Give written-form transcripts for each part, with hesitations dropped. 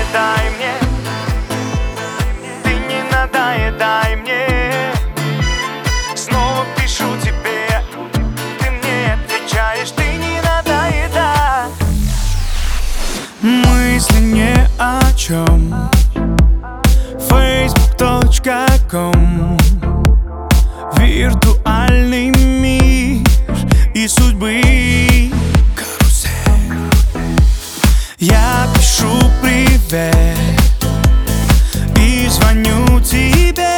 надоедай мне, ты не надоедай мне. Снова пишу тебе, ты мне отвечаешь, ты не надоедай. Мысли ни о чем. Facebook.com. Виртуальный мир и судьбы. Карусель. Я пишу привет и звоню тебе,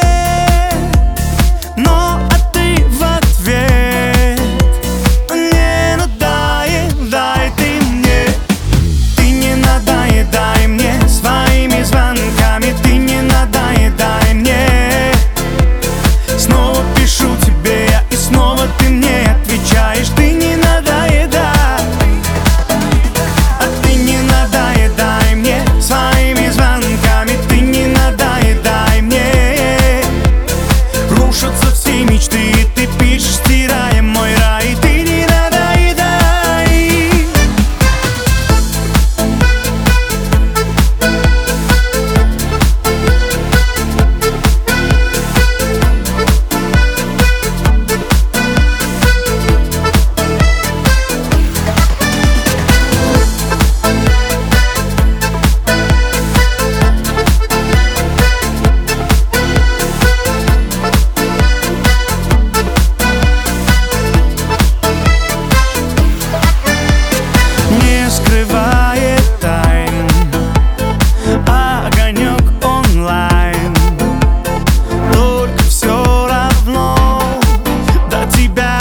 но а ты в ответ не надоедай ты мне. Ты не надоедай мне своими звонками, ты не надоедай мне. Снова пишу тебе я, и снова ты мне отвечаешь, ты не надоедай. А ты не надоедай мне своими звонками, ты не надоедай мне. Рушатся все мечты, и ты пишешь, стирая мой рай, ты не надоедай. Не скрывает тайн огонек онлайн, только все равно до тебя.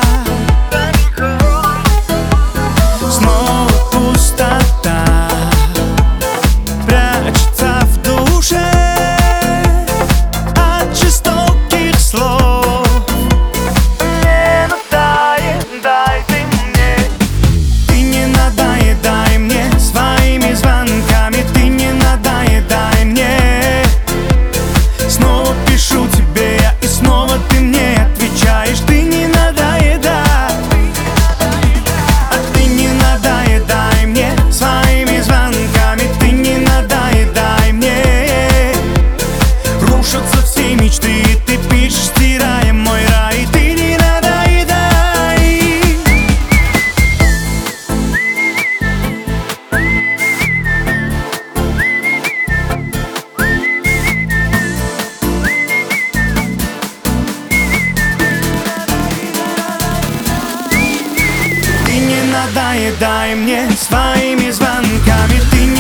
Снова пустота прячется в душе от жестоких слов. Не надоедай ты мне, Ты не надоедай мне своими звонками, ты не надоедай мне. Снова пишу тебе я, и снова ты мне отвечаешь, ты не надоедай. А ты не надоедай мне своими звонками, ты не надоедай мне. Рушатся все мечты, и ты пишешь, стирая мой рай, ты не надоедай. Ты не надоедай мне своими звонками, ты не